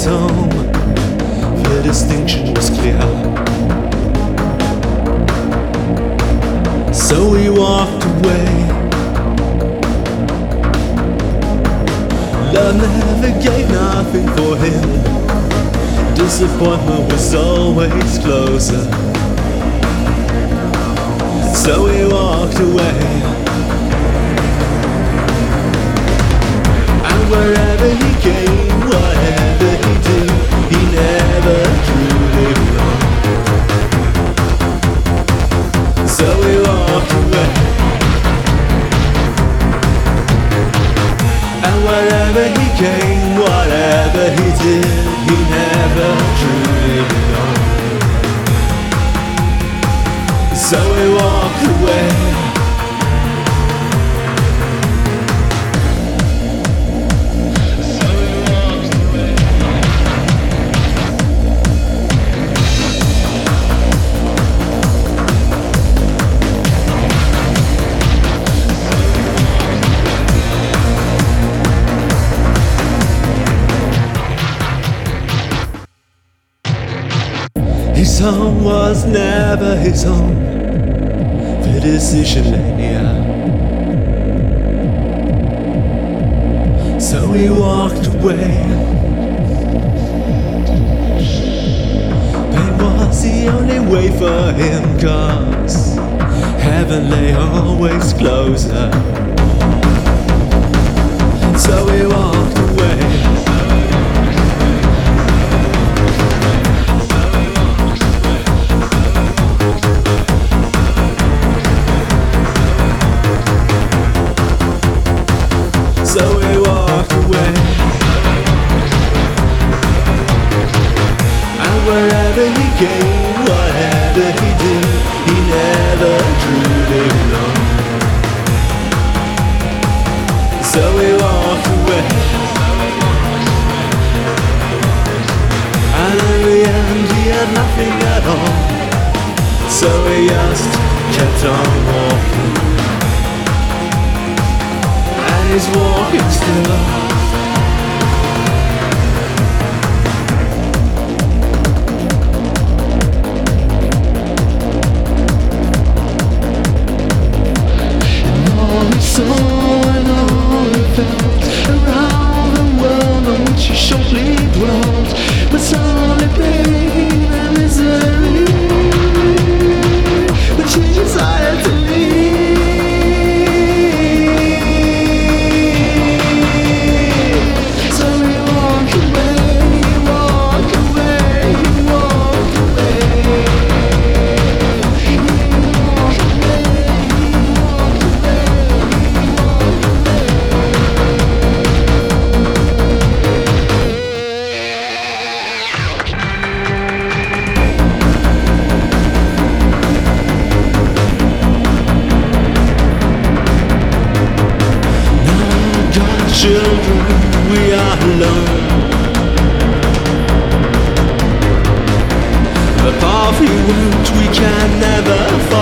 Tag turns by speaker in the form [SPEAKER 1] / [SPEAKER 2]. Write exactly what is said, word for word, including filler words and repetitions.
[SPEAKER 1] his home, the distinction was clear. So he walked away. Love never gave nothing for him. Disappointment was always closer. So he walked away. And wherever he came, whatever he did, he never truly belonged. So he walked away. And wherever he came, whatever he did, he never truly belonged. So he walked away. His home was never his home. The decision mania. So he walked away. Pain was the only way for him, 'cause heaven lay always closer. So he walked away. So he walked away. And wherever he came, whatever he did, he never truly belonged. So he walked away. And in the end he had nothing at all. So he just kept on walking. He's walking still. And all he saw and all he felt around the world on which he shortly dwelt was only pain and misery, which he desired to leave. Children, we are alone. The path we went, we can never